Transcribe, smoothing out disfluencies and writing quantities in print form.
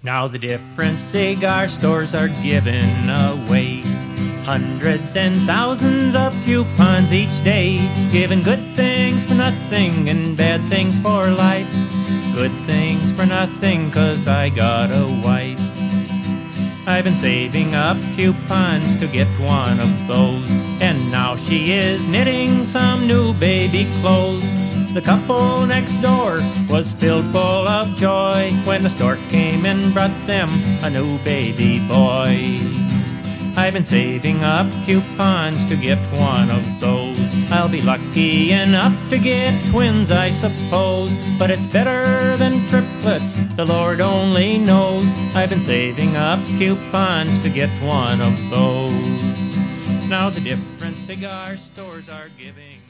Now the different cigar stores are giving away hundreds and thousands of coupons each day, giving good things for nothing and bad things for life. Good things for nothing 'cause I got a wife. I've been saving up coupons to get one of those, and now she is knitting some new baby clothes. The couple next door was filled full of joy when the stork came and brought them a new baby boy. I've been saving up coupons to get one of those. I'll be lucky enough to get twins, I suppose, but it's better than triplets, the Lord only knows. I've been saving up coupons to get one of those. Now the different cigar stores are giving